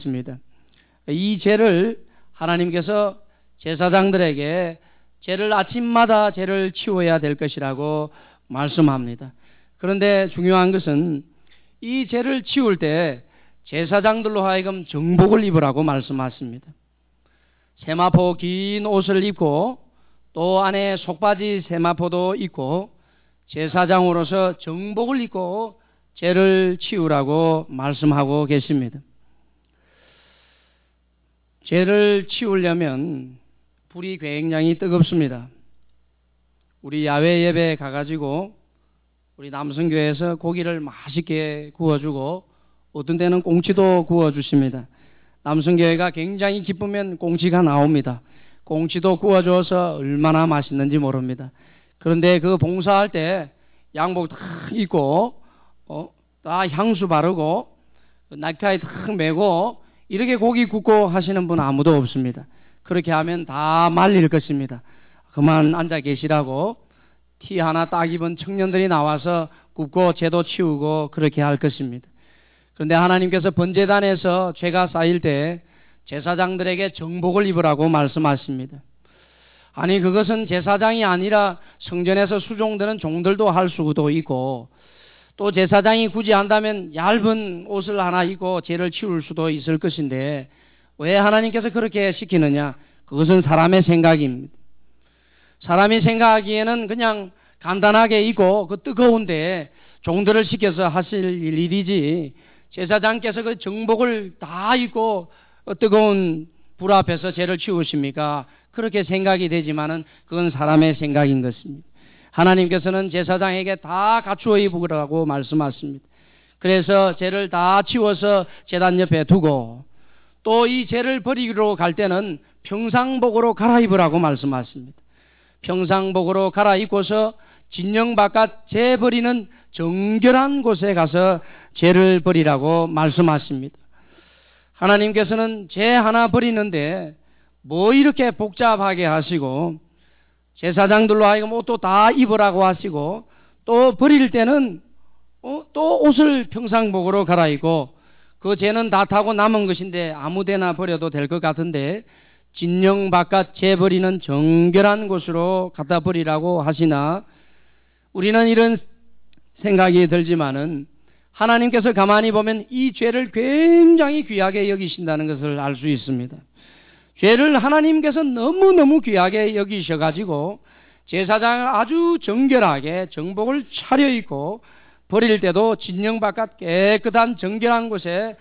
있습니다. 이 죄를 하나님께서 제사장들에게 죄를 아침마다 죄를 치워야 될 것이라고 말씀합니다. 그런데 중요한 것은 이 죄를 치울 때 제사장들로 하여금 정복을 입으라고 말씀하십니다. 세마포 긴 옷을 입고 또 안에 속바지 세마포도 입고 제사장으로서 정복을 입고 죄를 치우라고 말씀하고 계십니다. 죄를 치우려면 불이 굉장히 뜨겁습니다. 우리 야외 예배에 가가지고 우리 남성교회에서 고기를 맛있게 구워주고 어떤 때는 꽁치도 구워주십니다. 남성교회가 굉장히 기쁘면 꽁치가 나옵니다. 꽁치도 구워줘서 얼마나 맛있는지 모릅니다. 그런데 그 봉사할 때 양복 다 입고 다 향수 바르고 넥타이 다 매고 이렇게 고기 굽고 하시는 분 아무도 없습니다. 그렇게 하면 다 말릴 것입니다. 그만 앉아 계시라고 티 하나 딱 입은 청년들이 나와서 굽고 죄도 치우고 그렇게 할 것입니다. 그런데 하나님께서 번제단에서 죄가 쌓일 때 제사장들에게 정복을 입으라고 말씀하십니다. 아니 그것은 제사장이 아니라 성전에서 수종되는 종들도 할 수도 있고 또 제사장이 굳이 한다면 얇은 옷을 하나 입고 죄를 치울 수도 있을 것인데 왜 하나님께서 그렇게 시키느냐? 그것은 사람의 생각입니다. 사람이 생각하기에는 그냥 간단하게 입고 그 뜨거운데 종들을 시켜서 하실 일이지 제사장께서 그 정복을 다 입고 뜨거운 불 앞에서 죄를 치우십니까? 그렇게 생각이 되지만은 그건 사람의 생각인 것입니다. 하나님께서는 제사장에게 다 갖추어 입으라고 말씀하십니다. 그래서 죄를 다 치워서 제단 옆에 두고 또 이 죄를 버리러 갈 때는 평상복으로 갈아입으라고 말씀하십니다. 평상복으로 갈아입고서 진영 바깥 죄 버리는 정결한 곳에 가서 죄를 버리라고 말씀하십니다. 하나님께서는 죄 하나 버리는데 뭐 이렇게 복잡하게 하시고 제사장들로 하여금 옷도 다 입으라고 하시고 또 버릴 때는 또 옷을 평상복으로 갈아입고 그 죄는 다 타고 남은 것인데 아무데나 버려도 될 것 같은데 진영 바깥 죄 버리는 정결한 곳으로 갖다 버리라고 하시나 우리는 이런 생각이 들지만은 하나님께서 가만히 보면 이 죄를 굉장히 귀하게 여기신다는 것을 알 수 있습니다. 죄를 하나님께서 너무너무 귀하게 여기셔가지고 제사장을 아주 정결하게 정복을 차려입고 버릴 때도 진영 바깥 깨끗한 정결한 곳에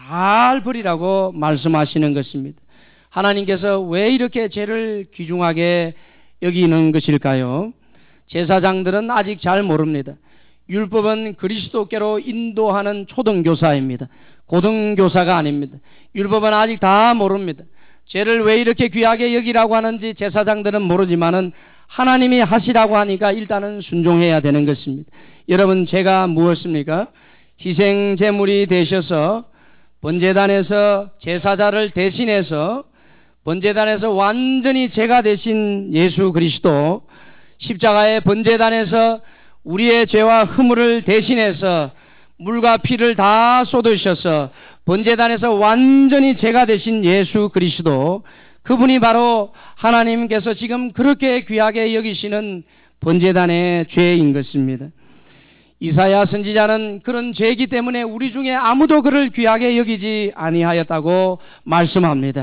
잘 버리라고 말씀하시는 것입니다. 하나님께서 왜 이렇게 죄를 귀중하게 여기는 것일까요? 제사장들은 아직 잘 모릅니다. 율법은 그리스도께로 인도하는 초등교사입니다. 고등교사가 아닙니다. 율법은 아직 다 모릅니다. 죄를 왜 이렇게 귀하게 여기라고 하는지 제사장들은 모르지만은 하나님이 하시라고 하니까 일단은 순종해야 되는 것입니다. 여러분 죄가 무엇입니까? 희생 제물이 되셔서 번제단에서 제사자를 대신해서 번제단에서 완전히 죄가 되신 예수 그리스도 십자가의 번제단에서 우리의 죄와 허물을 대신해서 물과 피를 다 쏟으셔서 번제단에서 완전히 죄가 되신 예수 그리스도 그분이 바로 하나님께서 지금 그렇게 귀하게 여기시는 번제단의 죄인 것입니다. 이사야 선지자는 그런 죄이기 때문에 우리 중에 아무도 그를 귀하게 여기지 아니하였다고 말씀합니다.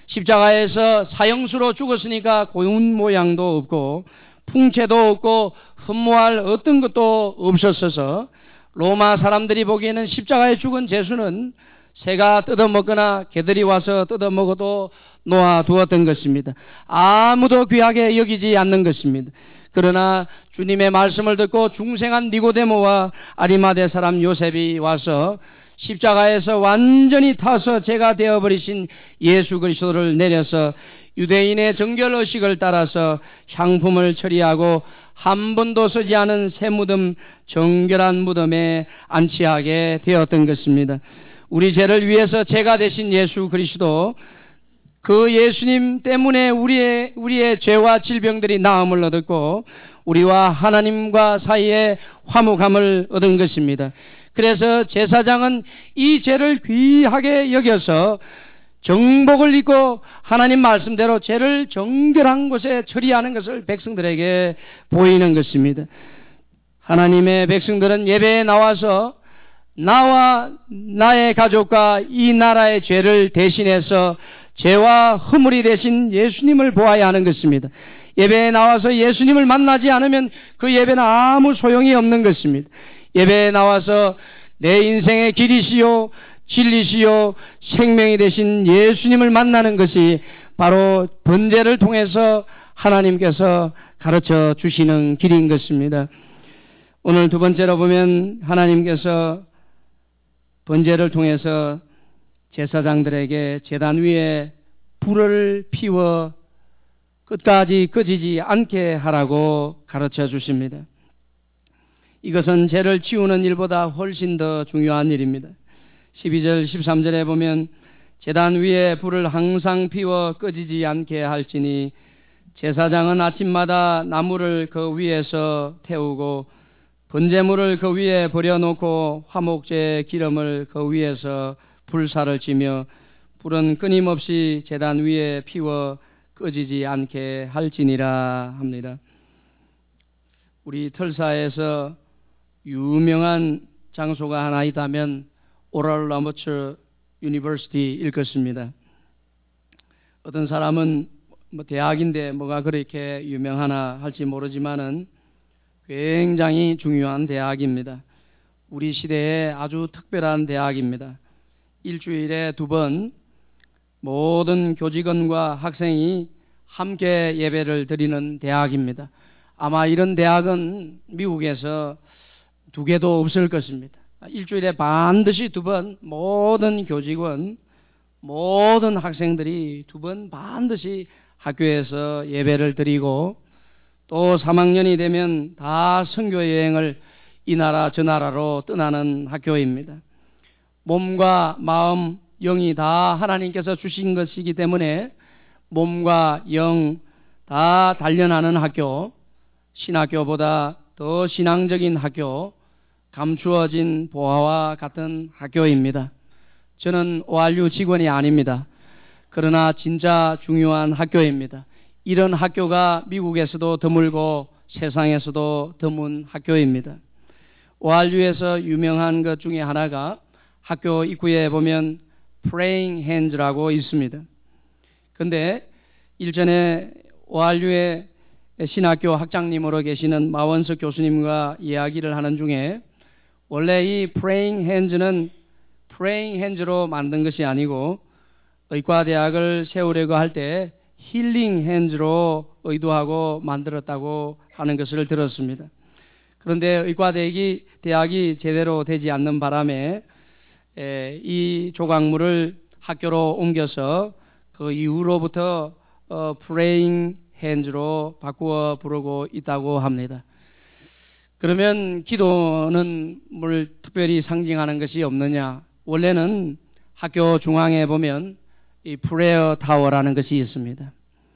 십자가에서 사형수로 죽었으니까 고운 모양도 없고 풍채도 없고 흠모할 어떤 것도 없었어서 로마 사람들이 보기에는 십자가에 죽은 죄수는 새가 뜯어먹거나 개들이 와서 뜯어먹어도 놓아두었던 것입니다. 아무도 귀하게 여기지 않는 것입니다. 그러나 주님의 말씀을 듣고 중생한 니고데모와 아리마대 사람 요셉이 와서 십자가에서 완전히 타서 죄가 되어버리신 예수 그리스도를 내려서 유대인의 정결의식을 따라서 향품을 처리하고 한 번도 쓰지 않은 새 무덤, 정결한 무덤에 안치하게 되었던 것입니다. 우리 죄를 위해서 죄가 되신 예수 그리스도, 그 예수님 때문에 우리의 죄와 질병들이 나음을 얻었고 우리와 하나님과 사이에 화목함을 얻은 것입니다. 그래서 제사장은 이 죄를 귀하게 여겨서 정복을 입고 하나님 말씀대로 죄를 정결한 곳에 처리하는 것을 백성들에게 보이는 것입니다. 하나님의 백성들은 예배에 나와서 나와 나의 가족과 이 나라의 죄를 대신해서 죄와 허물이 되신 예수님을 보아야 하는 것입니다. 예배에 나와서 예수님을 만나지 않으면 그 예배는 아무 소용이 없는 것입니다. 예배에 나와서 내 인생의 길이시요 진리시요 생명이 되신 예수님을 만나는 것이 바로 번제를 통해서 하나님께서 가르쳐 주시는 길인 것입니다. 오늘 두 번째로 보면 하나님께서 번제를 통해서 제사장들에게 제단 위에 불을 피워 끝까지 꺼지지 않게 하라고 가르쳐 주십니다. 이것은 죄를 치우는 일보다 훨씬 더 중요한 일입니다. 12절 13절에 보면 제단 위에 불을 항상 피워 꺼지지 않게 할지니 제사장은 아침마다 나무를 그 위에서 태우고 번제물을 그 위에 버려놓고 화목제의 기름을 그 위에서 불사를 지며 불은 끊임없이 제단 위에 피워 꺼지지 않게 할지니라 합니다. 우리 틀사에서 유명한 장소가 하나 있다면 오랄 아머처 유니버시티일 것입니다. 어떤 사람은 대학인데 뭐가 그렇게 유명하나 할지 모르지만은 굉장히 중요한 대학입니다. 우리 시대에 아주 특별한 대학입니다. 일주일에 2번 모든 교직원과 학생이 함께 예배를 드리는 대학입니다. 아마 이런 대학은 미국에서 2개도 없을 것입니다. 일주일에 반드시 2번 모든 교직원, 모든 학생들이 2번 반드시 학교에서 예배를 드리고 또 3학년이 되면 다 선교 여행을 이 나라 저 나라로 떠나는 학교입니다. 몸과 마음, 영이 다 하나님께서 주신 것이기 때문에 몸과 영 다 단련하는 학교, 신학교보다 더 신앙적인 학교, 감추어진 보화와 같은 학교입니다. 저는 ORU 직원이 아닙니다. 그러나 진짜 중요한 학교입니다. 이런 학교가 미국에서도 드물고 세상에서도 드문 학교입니다. ORU에서 유명한 것 중에 하나가 학교 입구에 보면 Praying Hands라고 있습니다. 그런데 일전에 ORU의 신학교 학장님으로 계시는 마원석 교수님과 이야기를 하는 중에 원래 이 Praying Hands는 Praying Hands로 만든 것이 아니고 의과대학을 세우려고 할 때 힐링 핸즈로 의도하고 만들었다고 하는 것을 들었습니다. 그런데 의과대학이 제대로 되지 않는 바람에 이 조각물을 학교로 옮겨서 그 이후로부터 프레잉 핸즈로 바꾸어 부르고 있다고 합니다. 그러면 기도는 뭘 특별히 상징하는 것이 없느냐? 원래는 학교 중앙에 보면 이 프레어 타워라는 것이 있습니다.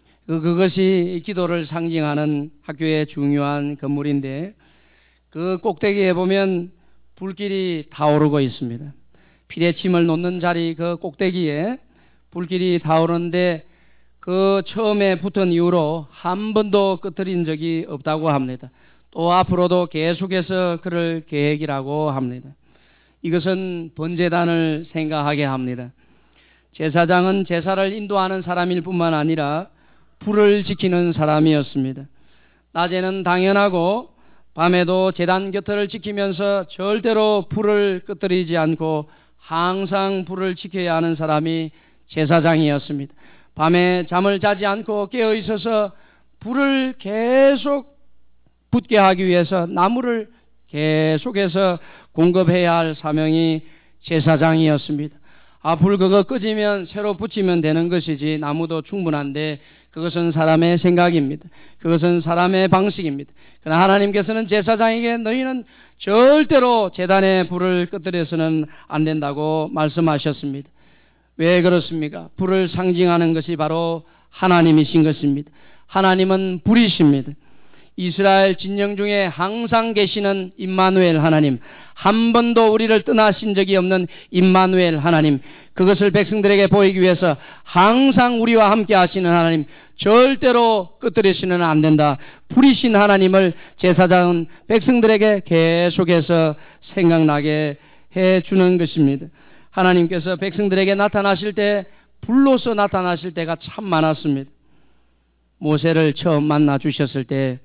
그것이 기도를 상징하는 학교의 중요한 건물인데 그 꼭대기에 보면 불길이 타오르고 있습니다. 피대침을 놓는 자리 그 꼭대기에 불길이 타오르는데 그 처음에 붙은 이후로 한 번도 끄트린 적이 없다고 합니다. 또 앞으로도 계속해서 그럴 계획이라고 합니다. 이것은 번제단을 생각하게 합니다. 제사장은 제사를 인도하는 사람일 뿐만 아니라 불을 지키는 사람이었습니다. 낮에는 당연하고 밤에도 제단 곁을 지키면서 절대로 불을 끄트리지 않고 항상 불을 지켜야 하는 사람이 제사장이었습니다. 밤에 잠을 자지 않고 깨어 있어서 불을 계속 붙게 하기 위해서 나무를 계속해서 공급해야 할 사명이 제사장이었습니다. 불 그거 끄지면 새로 붙이면 되는 것이지 나무도 충분한데 그것은 사람의 생각입니다. 그것은 사람의 방식입니다. 그러나 하나님께서는 제사장에게 너희는 절대로 제단의 불을 끄트려서는 안 된다고 말씀하셨습니다. 왜 그렇습니까? 불을 상징하는 것이 바로 하나님이신 것입니다. 하나님은 불이십니다. 이스라엘 진영 중에 항상 계시는 임마누엘 하나님, 한 번도 우리를 떠나신 적이 없는 임마누엘 하나님, 그것을 백성들에게 보이기 위해서 항상 우리와 함께 하시는 하나님, 절대로 끄트리시는 안 된다. 불이신 하나님을 제사장은 백성들에게 계속해서 생각나게 해주는 것입니다. 하나님께서 백성들에게 나타나실 때, 불로서 나타나실 때가 참 많았습니다. 모세를 처음 만나 주셨을 때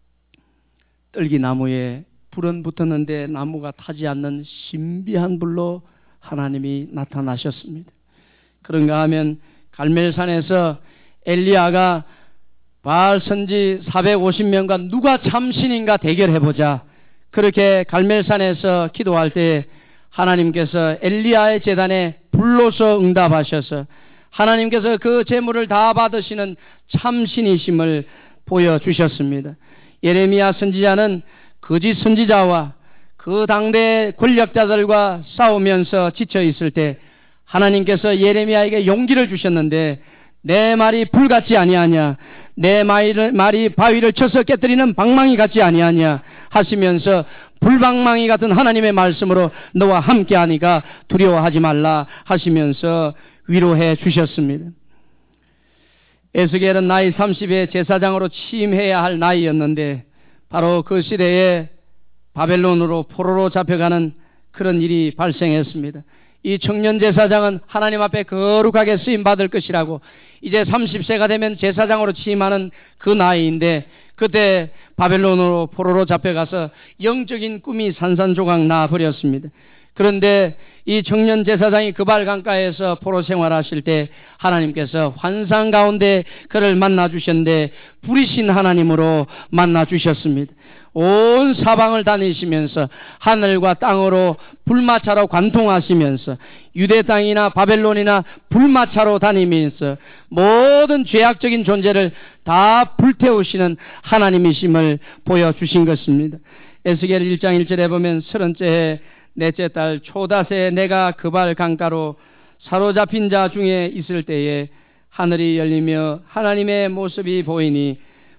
떨기나무에 불은 붙었는데 나무가 타지 않는 신비한 불로 하나님이 나타나셨습니다. 그런가 하면 갈멜산에서 엘리야가 바알 선지 450명과 누가 참신인가 대결해보자, 그렇게 갈멜산에서 기도할 때 하나님께서 엘리야의 제단에 불로서 응답하셔서 하나님께서 그 제물을 다 받으시는 참신이심을 보여주셨습니다. 예레미야 선지자는 거짓 선지자와 그 당대 권력자들과 싸우면서 지쳐 있을 때 하나님께서 예레미야에게 용기를 주셨는데, 내 말이 불같지 아니하냐, 내 말이 바위를 쳐서 깨뜨리는 방망이 같지 아니하냐 하시면서 불방망이 같은 하나님의 말씀으로 너와 함께하니까 두려워하지 말라 하시면서 위로해 주셨습니다. 에스겔은 나이 30에 제사장으로 취임해야 할 나이였는데 바로 그 시대에 바벨론으로 포로로 잡혀가는 그런 일이 발생했습니다. 이 청년 제사장은 하나님 앞에 거룩하게 쓰임받을 것이라고 이제 30세가 되면 제사장으로 취임하는 그 나이인데, 그때 바벨론으로 포로로 잡혀가서 영적인 꿈이 산산조각 나버렸습니다. 그런데 이 청년 제사장이 그발 강가에서 포로 생활하실 때 하나님께서 환상 가운데 그를 만나 주셨는데 불이신 하나님으로 만나 주셨습니다. 온 사방을 다니시면서 하늘과 땅으로 불마차로 관통하시면서 유대 땅이나 바벨론이나 불마차로 다니면서 모든 죄악적인 존재를 다 불태우시는 하나님이심을 보여주신 것입니다. 에스겔 1장 1절에 보면 30째 해 넷째 달 초닷에 내가 그발 강가로 사로잡힌 자 중에 있을 때에 하늘이 열리며 하나님의 모습이 보이니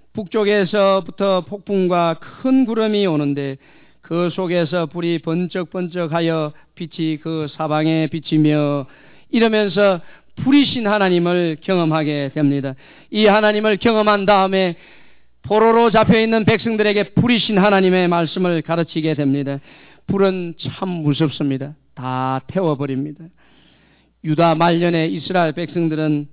북쪽에서부터 폭풍과 큰 구름이 오는데 그 속에서 불이 번쩍번쩍하여 빛이 그 사방에 비치며, 이러면서 불이신 하나님을 경험하게 됩니다. 이 하나님을 경험한 다음에 포로로 잡혀있는 백성들에게 불이신 하나님의 말씀을 가르치게 됩니다. 불은 참 무섭습니다. 다 태워버립니다. 유다 말년에 이스라엘 백성들은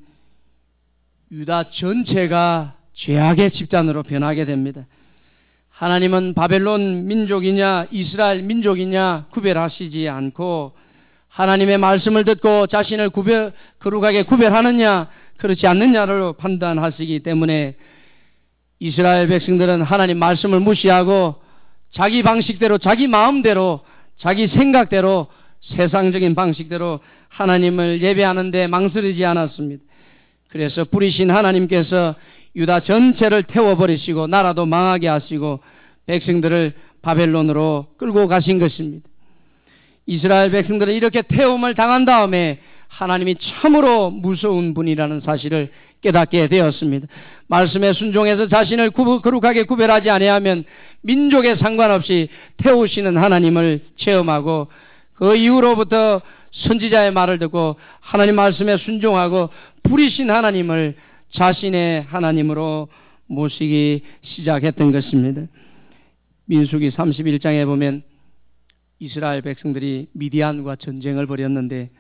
유다 전체가 죄악의 집단으로 변하게 됩니다. 하나님은 바벨론 민족이냐 이스라엘 민족이냐 구별하시지 않고 하나님의 말씀을 듣고 자신을 거룩하게 구별하느냐 그렇지 않느냐를 판단하시기 때문에 이스라엘 백성들은 하나님 말씀을 무시하고 자기 방식대로, 자기 마음대로, 자기 생각대로, 세상적인 방식대로 하나님을 예배하는데 망설이지 않았습니다. 그래서 불이신 하나님께서 유다 전체를 태워버리시고 나라도 망하게 하시고 백성들을 바벨론으로 끌고 가신 것입니다. 이스라엘 백성들은 이렇게 태움을 당한 다음에 하나님이 참으로 무서운 분이라는 사실을 깨닫게 되었습니다. 말씀에 순종해서 자신을 거룩하게 구별하지 아니하면 민족에 상관없이 태우시는 하나님을 체험하고 그 이후로부터 선지자의 말을 듣고 하나님 말씀에 순종하고 불이신 하나님을 자신의 하나님으로 모시기 시작했던 것입니다. 민수기 31장에 보면 이스라엘 백성들이 미디안과 전쟁을 벌였는데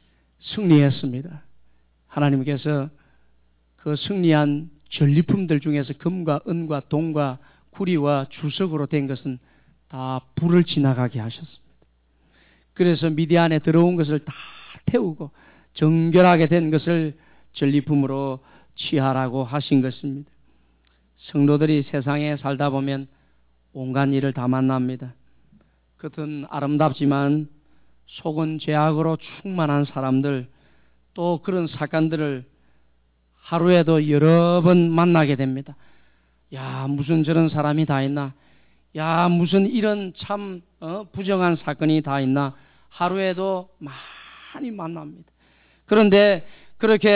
승리했습니다. 하나님께서 그 승리한 전리품들 중에서 금과 은과 동과 구리와 주석으로 된 것은 다 불을 지나가게 하셨습니다. 그래서 미디안에 들어온 것을 다 태우고 정결하게 된 것을 전리품으로 취하라고 하신 것입니다. 성도들이 세상에 살다 보면 온갖 일을 다 만납니다. 겉은 아름답지만 속은 죄악으로 충만한 사람들, 또 그런 사건들을 하루에도 여러 번 만나게 됩니다. 야, 무슨 저런 사람이 다 있나? 야, 무슨 이런 참 부정한 사건이 다 있나? 하루에도 많이 만납니다. 그런데 그렇게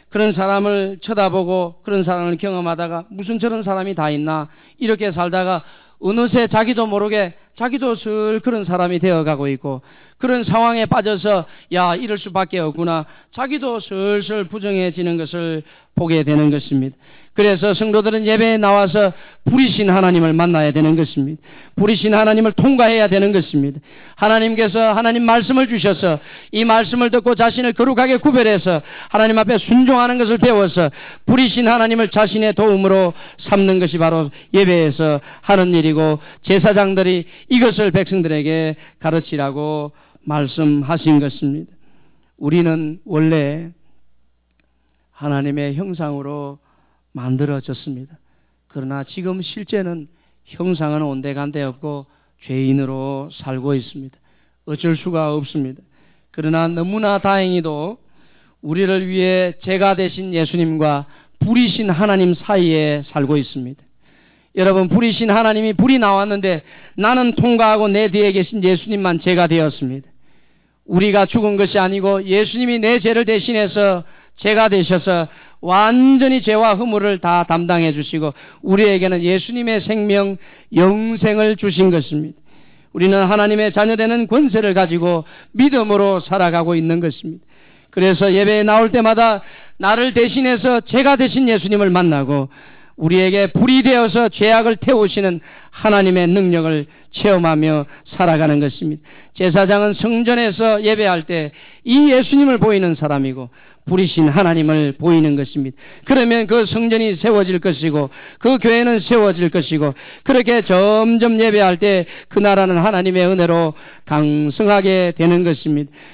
그런 사람을 쳐다보고 그런 사람을 경험하다가 무슨 저런 사람이 다 있나 이렇게 살다가 어느새 자기도 모르게 자기도 슬 그런 사람이 되어가고 있고 그런 상황에 빠져서 야 이럴 수밖에 없구나 자기도 슬슬 부정해지는 것을 보게 되는 것입니다. 그래서 성도들은 예배에 나와서 부리신 하나님을 만나야 되는 것입니다. 부리신 하나님을 통과해야 되는 것입니다. 하나님께서 하나님 말씀을 주셔서 이 말씀을 듣고 자신을 거룩하게 구별해서 하나님 앞에 순종하는 것을 배워서 부리신 하나님을 자신의 도움으로 삼는 것이 바로 예배에서 하는 일이고 제사장들이 이것을 백성들에게 가르치라고 말씀하신 것입니다. 우리는 원래 하나님의 형상으로 만들어졌습니다. 그러나 지금 실제는 형상은 온데간데 없고 죄인으로 살고 있습니다. 어쩔 수가 없습니다. 그러나 너무나 다행히도 우리를 위해 제가 되신 예수님과 불이신 하나님 사이에 살고 있습니다. 여러분, 불이신 하나님이 불이 나왔는데 나는 통과하고 내 뒤에 계신 예수님만 제가 되었습니다. 우리가 죽은 것이 아니고 예수님이 내 죄를 대신해서 죄가 되셔서 완전히 죄와 허물을 다 담당해 주시고 우리에게는 예수님의 생명, 영생을 주신 것입니다. 우리는 하나님의 자녀되는 권세를 가지고 믿음으로 살아가고 있는 것입니다. 그래서 예배에 나올 때마다 나를 대신해서 제가 되신 예수님을 만나고 우리에게 불이 되어서 죄악을 태우시는 하나님의 능력을 체험하며 살아가는 것입니다. 제사장은 성전에서 예배할 때 이 예수님을 보이는 사람이고 불이신 하나님을 보이는 것입니다. 그러면 그 성전이 세워질 것이고 그 교회는 세워질 것이고 그렇게 점점 예배할 때 그 나라는 하나님의 은혜로 강성하게 되는 것입니다.